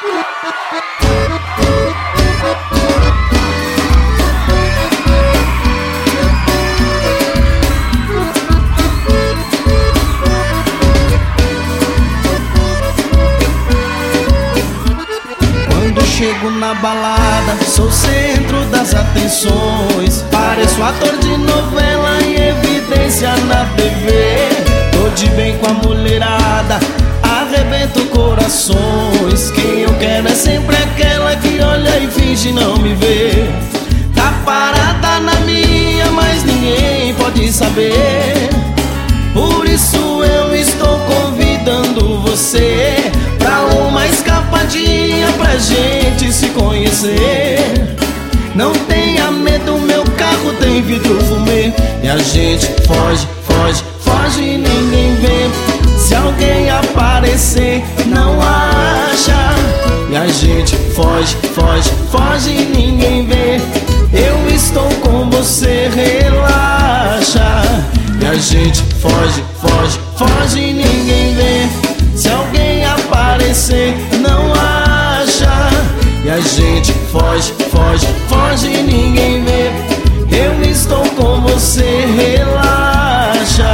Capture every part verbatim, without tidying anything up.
Chego na balada, sou o centro das atenções. Pareço ator de novela em evidência na T V. Tô de bem com a mulherada, arrebento corações. Quem eu quero é sempre aquela que olha e finge não me ver. Tá parada na minha, mas ninguém pode saber. Por isso eu estou convidando você pra uma escapadinha pra gente se conhecer. Não tenha medo, meu carro tem vidro fumê. E a gente foge, foge, foge e ninguém vê. Se alguém aparecer, não acha. E a gente foge, foge, foge e ninguém vê. Eu estou com você, relaxa. E a gente foge, foge, foge e ninguém vê. Se alguém aparecer, não acha. E a gente foge, foge, foge e ninguém vê. Eu estou com você, relaxa.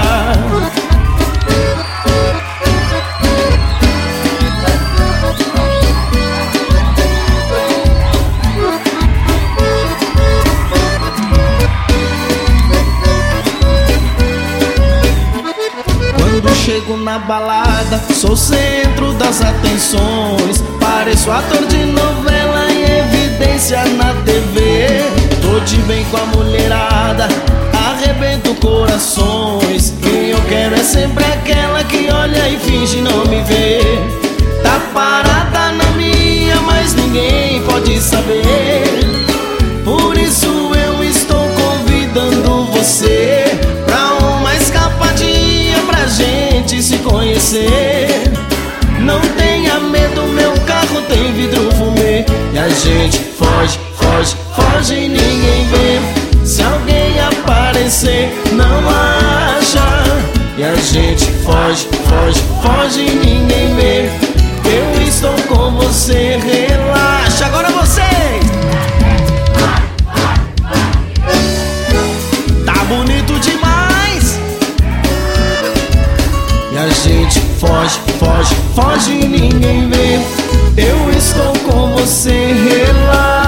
Chego na balada, sou o centro das atenções. Pareço ator de novela em evidência na T V. Tô de bem com a mulherada, arrebento corações. Quem eu quero é sempre aquela que olha e finge não me ver. Tá parada na minha, mas ninguém pode saber. Por isso eu estou convidando você pra uma escapadinha pra gente se conhecer. Não tenha medo, meu carro tem vidro fumê. E a gente foge, foge, foge e ninguém vê. Se alguém aparecer, não acha. E a gente foge, foge, foge e ninguém vê. Eu estou com você, relaxa. Agora vocês! Tá bonito demais! E a gente foge, foge, foge e ninguém vê. Eu estou com você, relaxa.